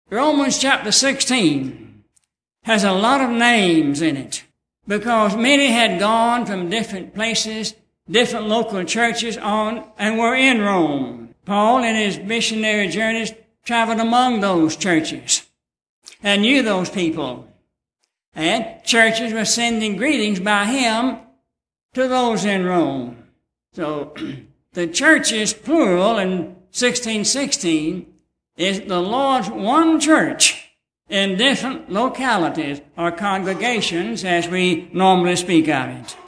Romans chapter 16 has a lot of names in it because many had gone from different places, different local churches on, and were in Rome. Paul, in his missionary journeys, traveled among those churches and knew those people. And churches were sending greetings by him to those in Rome. So the churches, plural, in 1616, is the Lord's one church in different localities or congregations as we normally speak of it.